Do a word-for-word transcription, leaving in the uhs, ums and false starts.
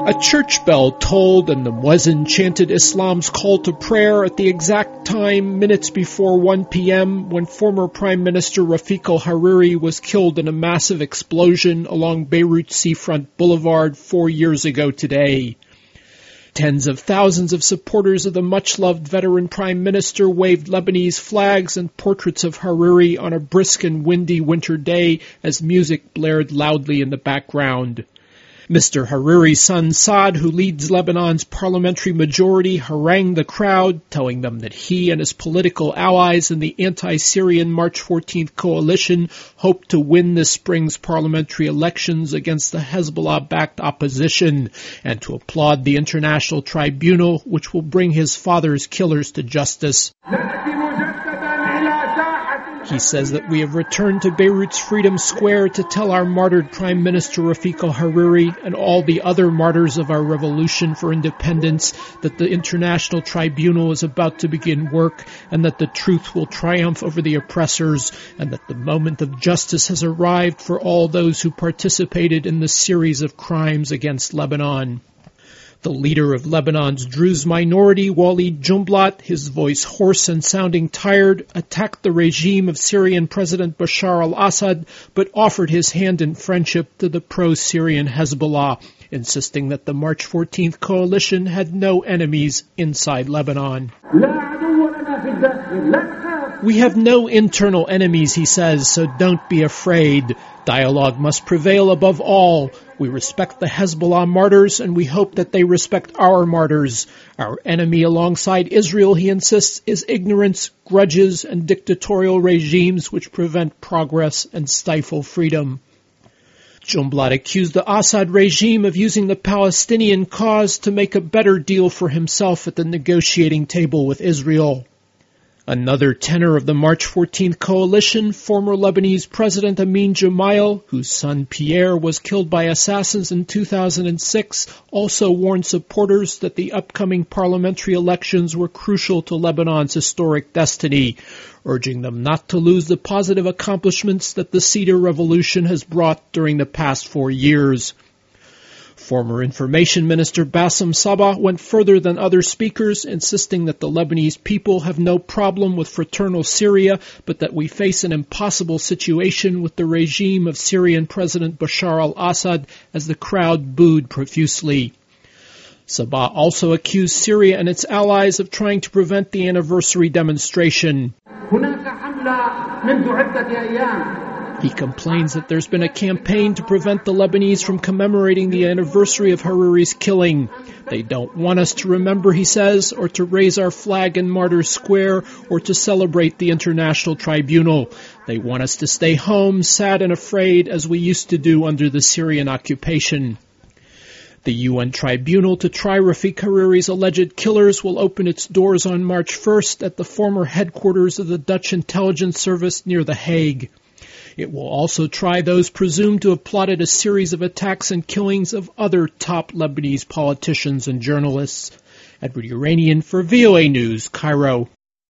A church bell tolled and the muezzin chanted Islam's call to prayer at the exact time, minutes before one p.m., when former Prime Minister Rafiq al-Hariri was killed in a massive explosion along Beirut's Seafront Boulevard four years ago today. Tens of thousands of supporters of the much-loved veteran Prime Minister waved Lebanese flags and portraits of Hariri on a brisk and windy winter day as music blared loudly in the background. Mister Hariri's son Saad, who leads Lebanon's parliamentary majority, harangued the crowd, telling them that he and his political allies in the anti-Syrian March fourteenth coalition hope to win this spring's parliamentary elections against the Hezbollah-backed opposition, and to applaud the international tribunal which will bring his father's killers to justice. He says that we have returned to Beirut's Freedom Square to tell our martyred Prime Minister Rafiq al-Hariri and all the other martyrs of our revolution for independence that the International Tribunal is about to begin work and that the truth will triumph over the oppressors and that the moment of justice has arrived for all those who participated in the series of crimes against Lebanon. The leader of Lebanon's Druze minority, Walid Jumblat, his voice hoarse and sounding tired, attacked the regime of Syrian President Bashar al-Assad, but offered his hand in friendship to the pro-Syrian Hezbollah, insisting that the March fourteenth coalition had no enemies inside Lebanon. We have no internal enemies, he says, so don't be afraid. Dialogue must prevail above all. We respect the Hezbollah martyrs, and we hope that they respect our martyrs. Our enemy alongside Israel, he insists, is ignorance, grudges, and dictatorial regimes which prevent progress and stifle freedom. Jumblat accused the Assad regime of using the Palestinian cause to make a better deal for himself at the negotiating table with Israel. Another tenor of the March fourteenth coalition, former Lebanese President Amin Gemayel, whose son Pierre was killed by assassins in two thousand six, also warned supporters that the upcoming parliamentary elections were crucial to Lebanon's historic destiny, urging them not to lose the positive accomplishments that the Cedar Revolution has brought during the past four years. Former Information Minister Bassem Sabah went further than other speakers, insisting that the Lebanese people have no problem with fraternal Syria, but that we face an impossible situation with the regime of Syrian President Bashar al-Assad, as the crowd booed profusely. Sabah also accused Syria and its allies of trying to prevent the anniversary demonstration. He complains that there's been a campaign to prevent the Lebanese from commemorating the anniversary of Hariri's killing. They don't want us to remember, he says, or to raise our flag in Martyrs Square, or to celebrate the International Tribunal. They want us to stay home, sad and afraid, as we used to do under the Syrian occupation. The U N Tribunal to try Rafiq Hariri's alleged killers will open its doors on March first at the former headquarters of the Dutch intelligence service near The Hague. It will also try those presumed to have plotted a series of attacks and killings of other top Lebanese politicians and journalists. Edward Uranian for V O A News, Cairo.